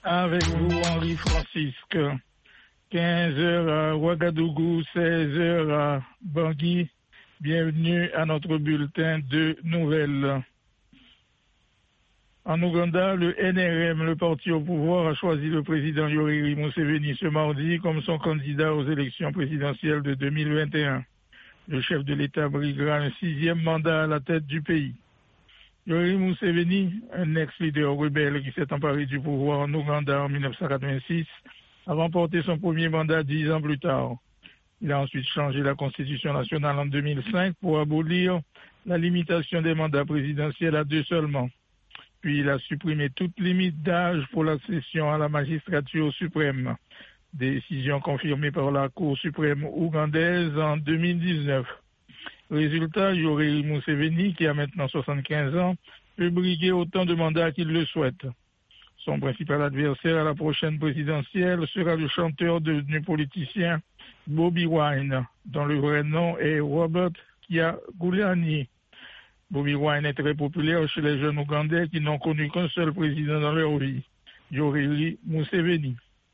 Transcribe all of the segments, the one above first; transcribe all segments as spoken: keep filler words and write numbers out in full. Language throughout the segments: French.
Avec vous, Henri Francisque. quinze heures à Ouagadougou, seize heures à Bangui. Bienvenue à notre bulletin de nouvelles. En Ouganda, le N R M, le parti au pouvoir, a choisi le président Yoweri Museveni ce mardi comme son candidat aux élections présidentielles de deux mille vingt et un. Le chef de l'État briguera un sixième mandat à la tête du pays. Yoweri Museveni, un ex-leader rebelle qui s'est emparé du pouvoir en Ouganda en mille neuf cent quatre-vingt-six, a remporté son premier mandat dix ans plus tard. Il a ensuite changé la Constitution nationale en deux mille cinq pour abolir la limitation des mandats présidentiels à deux seulement. Puis il a supprimé toute limite d'âge pour l'accession à la magistrature suprême. Décision confirmée par la Cour suprême ougandaise en deux mille dix-neuf. Résultat, Yoweri Museveni, qui a maintenant soixante-quinze ans, peut briguer autant de mandats qu'il le souhaite. Son principal adversaire à la prochaine présidentielle sera le chanteur devenu politicien Bobi Wine, dont le vrai nom est Robert Kyagulanyi. Bobi Wine est très populaire chez les jeunes Ougandais qui n'ont connu qu'un seul président dans leur vie, Yoweri Museveni.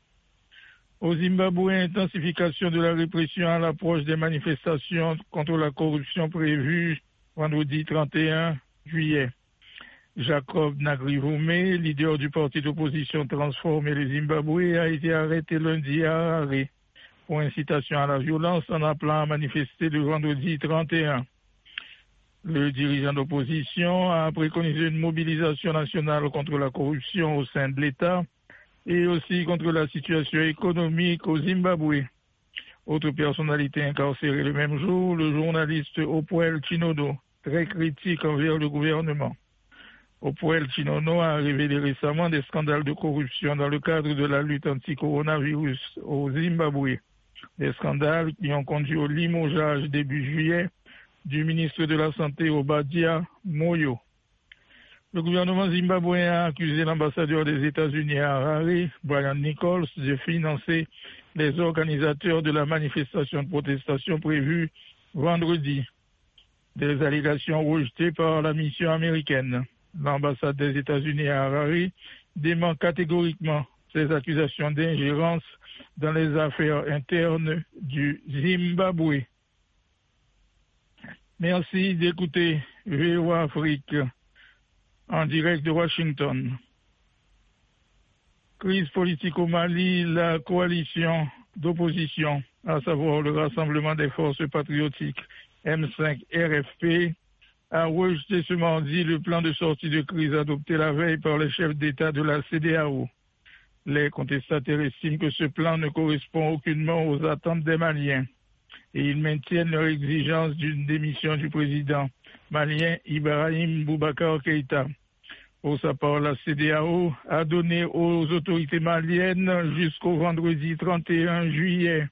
Au Zimbabwe, intensification de la répression à l'approche des manifestations contre la corruption prévues vendredi trente et un juillet. Jacob Nagrivume, leader du parti d'opposition Transformer le Zimbabwe, a été arrêté lundi à Harare pour incitation à la violence en appelant à manifester le vendredi trente et un. Le dirigeant d'opposition a préconisé une mobilisation nationale contre la corruption au sein de l'État et aussi contre la situation économique au Zimbabwe. Autre personnalité incarcérée le même jour, le journaliste Opuel Chinono, très critique envers le gouvernement. Opuel Chinono a révélé récemment des scandales de corruption dans le cadre de la lutte anti-coronavirus au Zimbabwe. Des scandales qui ont conduit au limogeage début juillet du ministre de la Santé Obadia Moyo. Le gouvernement zimbabwéen a accusé l'ambassadeur des États-Unis à Harare, Brian Nichols, de financer les organisateurs de la manifestation de protestation prévue vendredi. Des allégations rejetées par la mission américaine. L'ambassade des États-Unis à Harare dément catégoriquement ces accusations d'ingérence dans les affaires internes du Zimbabwe. Merci d'écouter V O A Afrique en direct de Washington. Crise politique au Mali, la coalition d'opposition, à savoir le Rassemblement des forces patriotiques M cinq R F P, a rejeté ce mardi le plan de sortie de crise adopté la veille par les chefs d'État de la C E D E A O. Les contestataires estiment que ce plan ne correspond aucunement aux attentes des Maliens et ils maintiennent leur exigence d'une démission du président malien Ibrahim Boubacar Keïta. Pour sa part, la C E D E A O a donné aux autorités maliennes jusqu'au vendredi trente et un juillet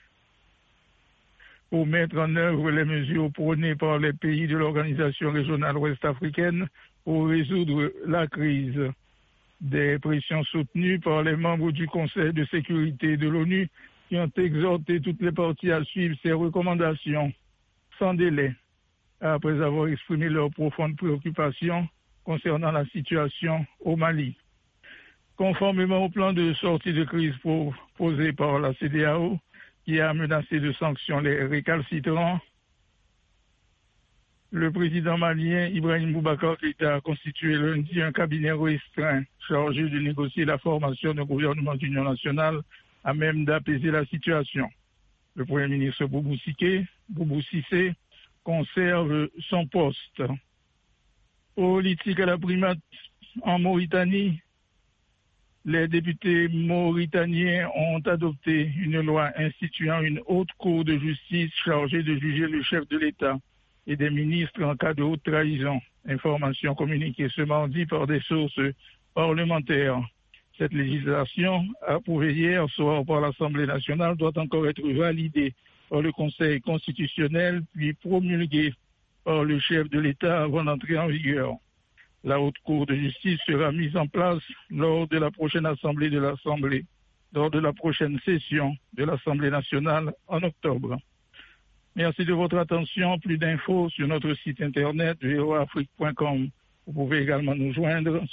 pour mettre en œuvre les mesures prônées par les pays de l'organisation régionale ouest-africaine pour résoudre la crise. Des pressions soutenues par les membres du Conseil de sécurité de l'ONU qui ont exhorté toutes les parties à suivre ces recommandations sans délai, après avoir exprimé leur profonde préoccupation concernant la situation au Mali. Conformément au plan de sortie de crise proposé par la C E D E A O, qui a menacé de sanctions les récalcitrants, le président malien Ibrahim Boubacar Keïta a constitué lundi un cabinet restreint chargé de négocier la formation d'un gouvernement d'union nationale à même d'apaiser la situation. Le Premier ministre Boubou Sissé, Boubou Sissé conserve son poste. Politique à la primate en Mauritanie, les députés mauritaniens ont adopté une loi instituant une haute cour de justice chargée de juger le chef de l'État et des ministres en cas de haute trahison. Information communiquée ce mardi par des sources parlementaires. Cette législation, approuvée hier soir par l'Assemblée nationale, doit encore être validée par le Conseil constitutionnel, puis promulguée par le chef de l'État avant d'entrer en vigueur. La Haute Cour de justice sera mise en place lors de la prochaine Assemblée de l'Assemblée, lors de la prochaine session de l'Assemblée nationale en octobre. Merci de votre attention. Plus d'infos sur notre site internet v o afrique point com. Vous pouvez également nous joindre